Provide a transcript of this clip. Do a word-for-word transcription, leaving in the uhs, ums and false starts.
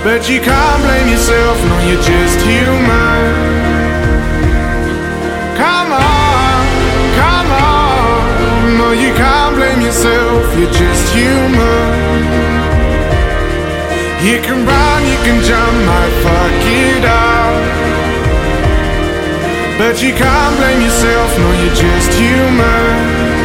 But you can't blame yourself, no, you're just human. Come on, come on. No, you can't blame yourself, you're just human. You can run, you can jump, might fuck it up. But you can't blame yourself, no, you're just human.